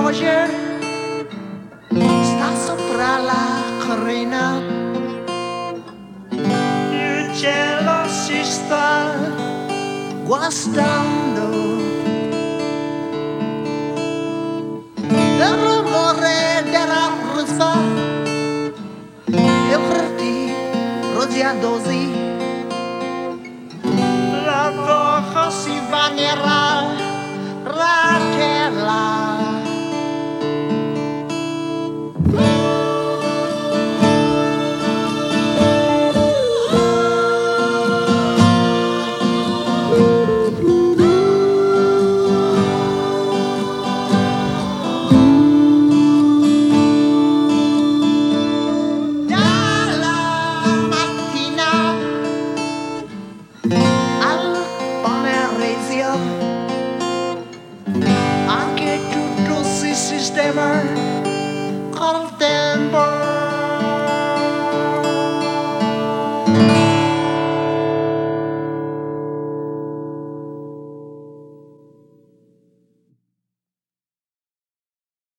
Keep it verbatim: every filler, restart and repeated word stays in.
Roger sta sopra la collina, il cielo si sta guastando, il rumore della ruspa, i frutti rosiciosi, la voce si bagnerà la terra. Anche tutto si sistema col tempo.